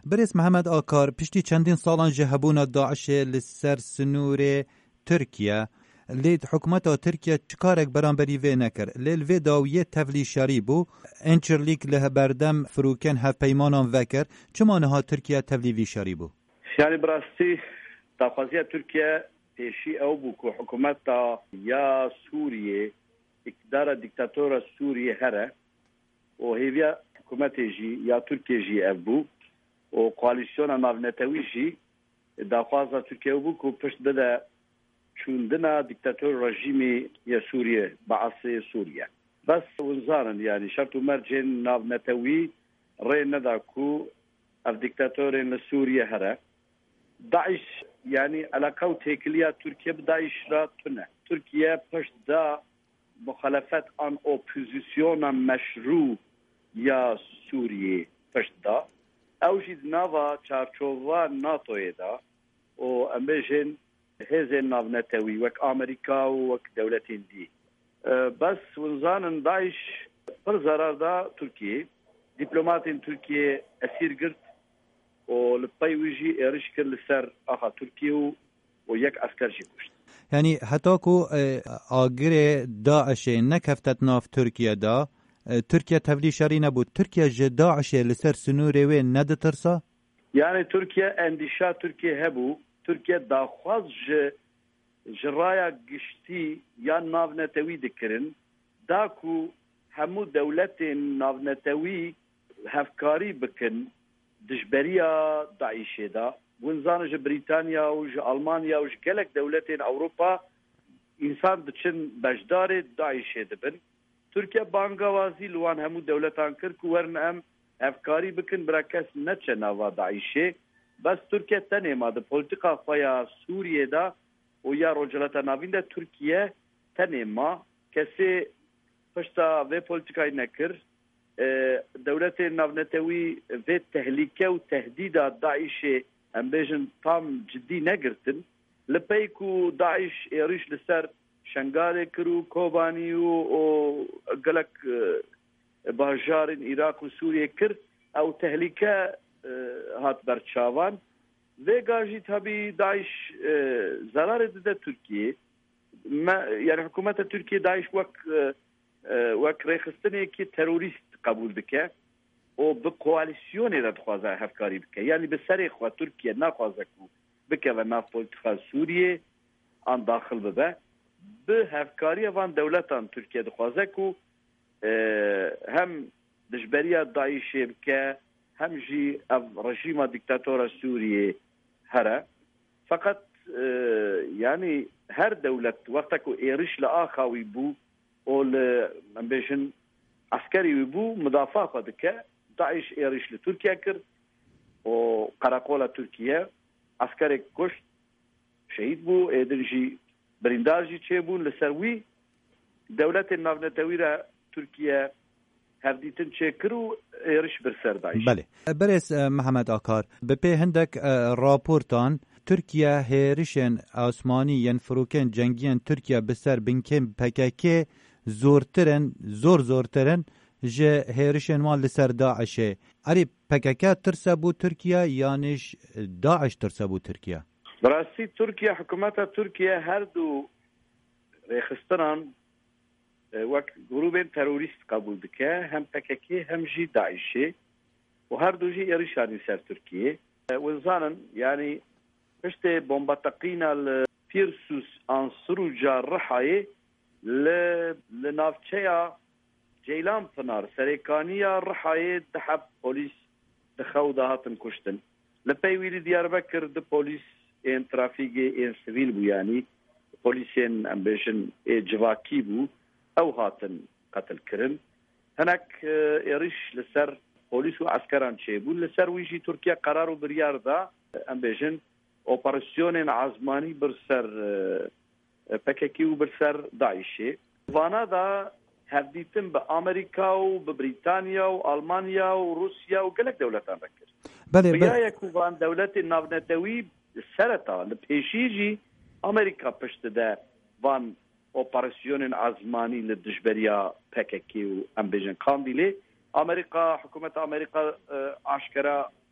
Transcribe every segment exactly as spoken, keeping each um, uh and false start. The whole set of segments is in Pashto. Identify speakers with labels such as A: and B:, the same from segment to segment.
A: برێز محەممەد ئاکار پشتی چەندین ساڵان ji hebûna Daişê li ser sinûrê Tirkiye lê hikûmeta Tirkiye çi karek beramberî vê nekir. Lê li vê dawiyê tevlîşerî bû, Incirlik li berdem firûkên hevpeymanan vekir. Çima niha Tirkiye tevlîvîşerî bû?
B: Yani bi rastî daxwaziya Tirkiye pêşî ew bû ku hikûmeta ya Sûriyê iktidara dîktatora Sûriyê here û hêviya hikûmetê jî ya Tirkiye jî ev bû û koalîsyona navnetewî jî daxwaza Tirkiye bû ku pişt bide çûndina dîktator rejîmê ya Sûriye Baasê Sûriye. Bes winzarin yani şert û mercên navnetewî rê neda ku ev dîktatorên li Sûriye here. Daeş yani alaka û têkiliya Tirkiye bi Daeş ra tune. Tirkiye pişt da muhalefet an opozisyona meşru ya Sûriye pişt da ew jî nava çarçova NATOyê da û em bêjin hêzên navnetewî wek Amerîka û wek dewletên dî. Bes winzanin Daeş pir zarar da Tirkiye. Dîplomatên Tirkiye esîr girt û li pey wî jî êriş kir li ser axa Tirkiye û û yek esker jî kuşt.
A: Yani heta ku agirê Daişê nekeftet nav Tirkiye da, Tirkiye tevlîşerî nebû. Tirkiye ji Daişê li ser sinûrê wê neditirsa?
B: Yani Tirkiye endîşa Tirkiye hebû. Tirkiye daxwaz ji ji raya giştî ya navnetewî dikirin da ku hemû dewletên navnetewî hevkarî bikin dijberiya Daişê da. Winzan ji Brîtanya û ji Almanya û ji gelek dewletên Ewropa însan diçin beşdarê Daişê dibin. Tirkiye bangawazî li wan hemû dewletan kir ku werin em hevkarî bikin bira kes neçe nava Daişê. Bes Tirkiye tenê ma di polîtika xwe ya Sûriyê da û ya rojhilata navîn de Tirkiye tenê ma kesê pişta vê polîtikayê nekir. Dewletên navnetewî vê tehlîke û tehdîda Daişê em bêjin tam ciddî negirtin. Li pey ku Daeş êriş li ser Şengalê kir û Kobanî û gelek bajarên Iraq û Sûriye kir ew tehlîke hat berçavan. Vêga jî tabî Daeş zararê dide Tirkiye. Yani hikûmeta Tirkiye Daeş wek wek rêxistinekî terorîst qebûl dike û bi koalîsyonê de dixwaze hevkarî bike. Yani bi serê xwe Tirkiye naxwaze ku bikeve nav polîtika Sûriyê an daxil bibe. Bi hevkariya van dewletan Tirkiye dixwaze ku hem dijberiya Daişê bike hem jî ev rejîma dîktatora Sûriyê here. Fakat yani her dewlet wexta ku êriş li axa wî bû û li em bêjin askerî wî bû midafa xwe dike. Daeş êriş li Tirkiye kir û qereqola Tirkiye askerek kuşt şehîd bû êdin jî birîndar jî çêbûn li ser wî dewletên navnetewî re Tirkiye hevdîtin çêkir û êriş bir ser Daeş.
A: Belê. Berêz Mehmed Akar, bi pê hindek raportan Tirkiye hêrişên asmanî yên firokên cengiyên Tirkiye bi ser binkên P K K zortirin, zor zortirin ji hêrişên wan li ser Daişê. Erê P K K tirse bû Tirkiye yanî Daeş tirse bû Tirkiye?
B: Bi rastî Tirkiye hikûmeta Tirkiye her du rêxistinan wek grûbên terorîst qebûl dike hem P K K hem jî Daişê û her du jî êrişanî ser Tirkiye. Winzanin yani piştê bombateqîna li Pîrsûs an Sirûca Rihayê li li navçeya Ceylanpınar serêkaniya Rihayê diheb polîs di xew de hatin kuştin. Li pey wî li Diyarbekir di polîs ên trafîkê ên sivîl bû yani polîsên em bêjin ê civakî bû ew hatin qetil kirin. Hinek êriş li ser polîs û askeran çêbûn. Li ser wî jî Tirkiye qerar û biryar da em bêjin operasyonên azmanî bir ser P K K û bir ser Daişê. Vana da hevdîtin bi Amerîka û bi Brîtanya û Almanya û Rusya û gelek dewletan ve kir. Biyaya ku van dewletên navnetewî sereta li pêşî jî Amerîka piştî de van operasyonên azmanî li dijberiya P K K û em bêjin Kandîlê. Amerîka hikûmeta Amerîka aşkera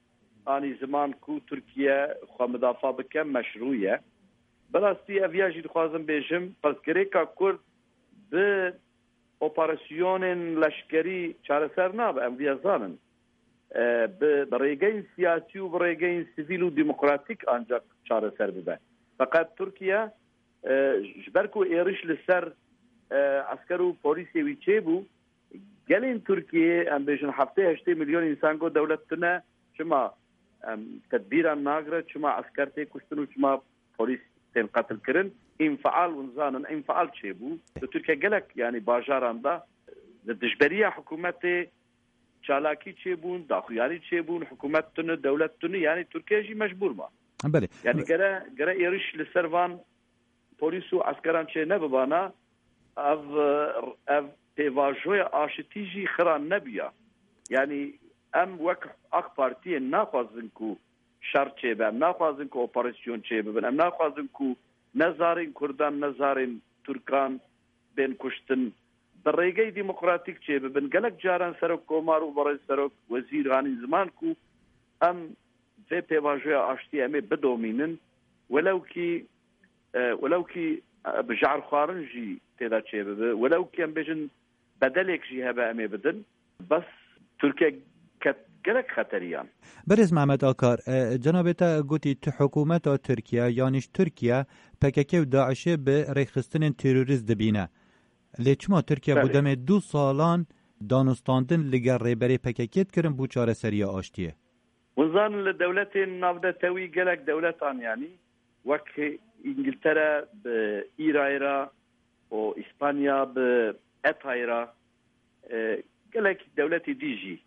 B: آنی زمان کو ترکیه خو مدافع بکه مشروعیه براستی اویاجی دخوازم بیجم پس گریکا کرد به اپراسیون لشکری چارەسەر نابە ئەم ویازانن بەڕێگەی سیاسی و بەڕێگەی سیڤیل و دیموکراتیک ئەنجا چارەسەر ببە فقط تورکیا ji ber ku êriş li ser esker û polîsê wî çêbû gelên Tirkiyeyê em bêjin heftê heştê milyon însan got dewlet tune çima em tedbîran nagire çima esker tê kuştin û çima polîs tên qetil kirin înfial û zanin înfial çêbû li Tirkiye gelek yani bajaran da li dijberiya hikûmetê çalakî çêbûn daxuyarî çêbûn hikûmet tune dewlet tune yani Tirkiye jî mecbûr ma yani gere gere êriş li ser van polîs û eskeran çê nebibana ev ev pêvajoya aşitî jî xiran nebiya yani em wek AK Partiyê naxwazin ku şer çêbe em naxwazin ku operasyon çêbibin em naxwazin ku nezarên Kurdan nezarên Türkan bên kuştin bi rêgey demokratîk çêbibin gelek caran serok komar û berê serok wezîr hanî ziman ku em vê pêvajoya aşitî em ê bidomînin welewkî welewkî bi jarxwarin jî têda çêbibe welewkî em bêjin bedelek jî hebe em ê bidin bes Tirkiye gelek xeteriyan.
A: Berêz Mehmet Akar, cenabê te gotî tu hikûmeta Tirkiye yanîş Tirkiye P K K û Daişê bi rêxistinên terorîst dibîne. Lê çima Tirkiye bu demê du salan danûstandin li gel rêberê P K K dikirin bû çareseriya aştiyê.
B: Wizan li dewletên navdetewî gelek dewletan yanî wek İngiltere bi İrayra û İspanya bi Etayra gelek dewletê dî jî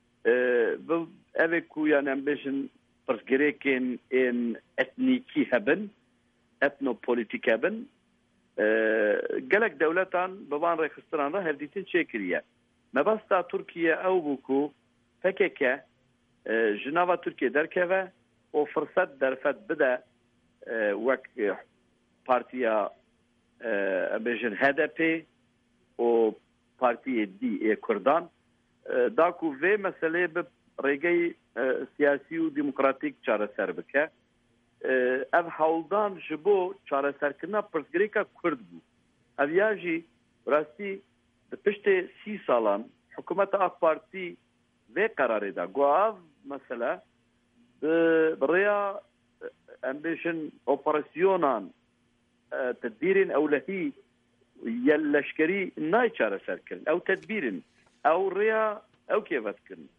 B: evê ku yan em bêjin pirsgirêkên ên etnîkî hebin etnopolitîk hebin gelek dewletan bi van rêxistinan re hevdîtin çêkiriye mebesta Tirkiye ew bû ku P K K ji nava Tirkiye derkeve û firset derfet bide wek partiya em bêjin H D P û partiyê dî ê Kurdan da ku vê meselê bi rêgey siyasî û demokratîk çareser bike ev hewldan ji bo çareserkirina pirsgirêka Kurd bû ev ya jî rastî di piştê sî salan hikûmeta AK Partî vê qerarê da got ev mesele bi rêya em bêjin operasyonan tedbîrên ewlehî ya leşkerî nayê çareserkirin ew tedbîrin ew rêya ew kêve dikirin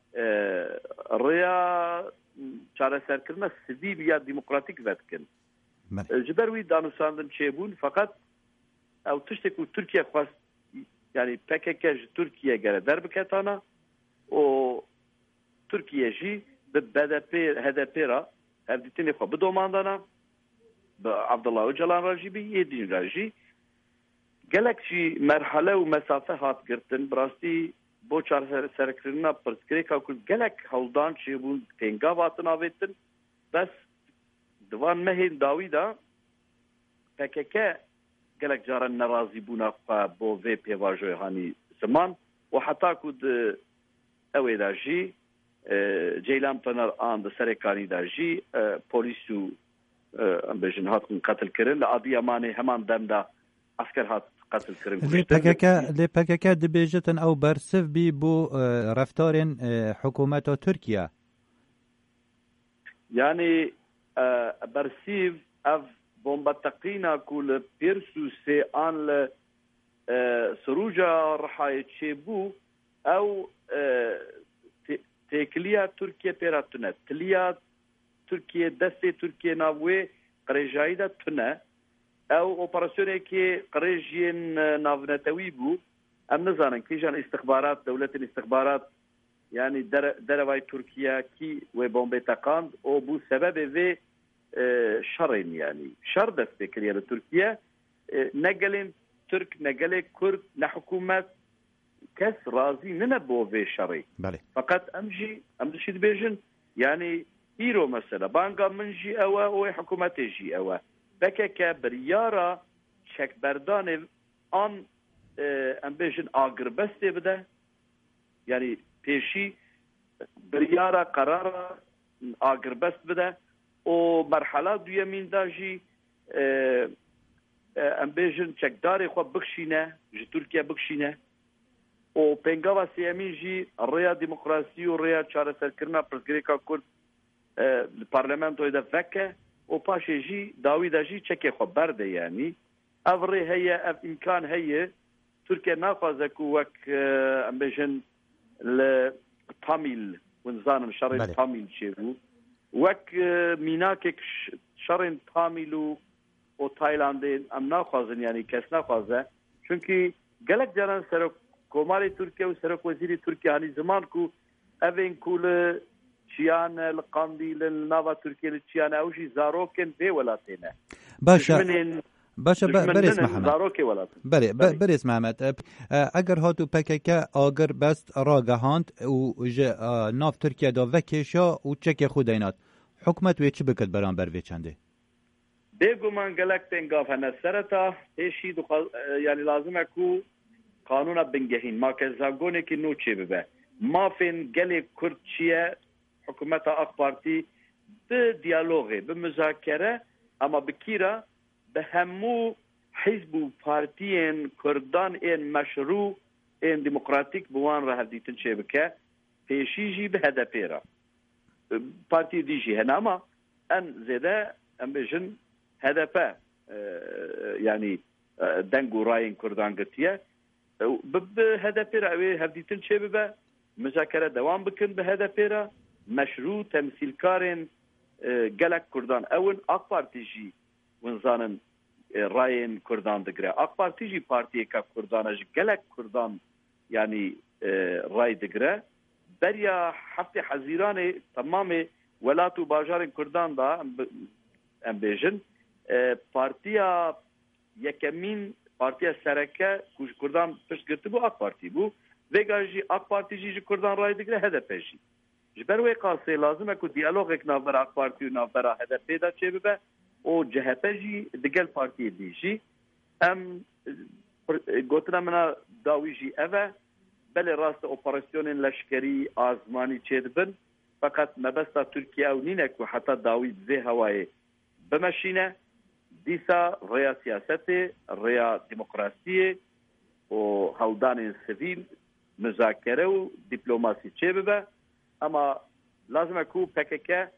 B: rêya çareserkirina sivîl ya demokratîk ve dikirin ji ber wî danûstandin çêbûn feqet ew tiştek ku Tirkiye xwast yani P K K ji Tirkiye gere derbiketana û Tirkiye jî bi B D P H D P ra hevdîtinê xwe bidomandana bi Abdullah Öcalan ra jî bi Yedîn ra jî gelek jî merhale û mesafe hat girtin birastî bo çareserkirina pirsgirêka Kurd gelek hewldan çêbûn têngav hatin avêtin bes divan mehên dawî da P K K gelek caran nerazîbûna xwe bo vê pêvajoyê hanî ziman û heta ku di ewê da jî Ceylan Penar an di serêkanî da jî polîs û em bêjin hatin qetilkirin li Adîyamanê heman dem da asker hat qetilkirin
A: lê P K K dibêjitin ew bersiv bî bû reftarên hikûmeta Tirkiye
B: yani bersîv ev bombeteqîna ku li Pêrsûsê an li Siruca Rihayê çêbû ew têkiliya Tirkiye pêra tune tiliya Tirkiye destê Tirkiye nav wê qirêjayî de tune ew operasyonekê qirêjiyên navnetewî bû em nizanin kîjan istixbarat dewletên istixbarat yani derevayê Tirkiye kî wê bombê teqand û bû sebebê vê şerên yani şer dest pê kiriye li Tirkiye ne gelên Türk ne gelê Kurd ne hikûmet kes razî nine bo vê şerê feqet em jî em jî dibêjin yani îro mesela banga min jî ew e û hikûmetê jî ew e P K K biryara çekberdanê an em bêjin agirbestê bide yani pêşî biryara qerara آگربست بده و مرحله دویمین دا جی ام بیژن چکداری خو بخشینه جی ترکیه بخشینه و پنگاوا سیامین جی ریا دموکراسی و ریا چاره سرکرنا پرزگریکا کرد پارلمانتوی دا فکه و پاشه جی داوی دا جی چکه خو برده یعنی او ری هیه او امکان هیه ترکیه ناخوازه که وک ام بیژن لطامیل ونزانم شرین طامیل چه بو وک میناکک شرین طامیل و تایلند ام ناخوازن یعنی کس ناخوازه چونکی گلک جران سرک کوماری ترکیه و سرک وزیری ترکیه هنی زمان کو اوین کول چیان القاندیل ناوا ترکیه لچیان اوشی زاروکن به ولاتینه
A: باشا باشا بریس محمد بله بریس محمد اگر هاتو پککه آگر بست راگهاند و ناف ترکیه دا وکیشا و چک خودینات حکمت وی چی بکد بران بر وی چنده؟
B: بگو من گلک تنگاف هنه سرطا ایشی یعنی لازمه کو قانون بنگهین ما که زنگونه که نو چه ببه ما فین گلی کرد چیه حکومت اخ پارتی به دیالوغه به مذاکره اما بکیره به همو حزب و پارتیین کردان این مشروع این دموکراتیک بوان را هدیتن چه بکه پیشیجی به هدفی را پارتی دیجی هنه اما ان زیده ام بیشن هدفه یعنی دنگو راین کردان گرتیه به هدفی را اوی هدیتن چه ببه مذاکره دوام بکن به هدفی را مشروع تمثیل کارین گلک کردان اون اق پارتی جی ونزانن راین کردان دگره اق پارتی جی پارتی که کردانش گلک کردان یعنی رای دگره بریا هفته حزیران تمام ولات و باجار کردان دا ام بیژن پارتیا یکمین پارتیا سرکه کوش کردان پشت گرتی بو اق پارتی بو وگا جی اق پارتی جی کردان رای دگره هدف جی جبر وی قاصه لازمه کو دیالوگ یک نافر اق پارتی و نافر هدف پیدا چه ببه او جهته جی دگل پارتی دی جی ام گوتنا منا داوی جی اوه بله راست اپراسیون لشکری آزمانی چه دبن فقط مبستا ترکیه او نینک و حتی داوی بزه هوای بمشینه دیسا ریا سیاست ریا دموکراسی و هودان سیویل مذاکره و دیپلوماسی چه ببه اما لازمه کو پککه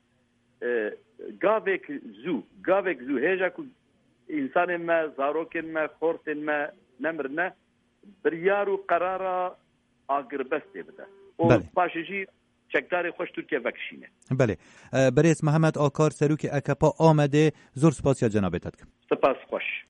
B: گاوک زو گاوک زو هیجا کو انسان ما زاروکن ما خورتن ما نمرنه بریارو قرارا آگر بسته بده و پاشجی چکداری خوش ترکیه وکشینه.
A: بله بریس محمد آکار سروک اکپا آمده زور سپاس یا جنابتت کن.
B: سپاس خوش.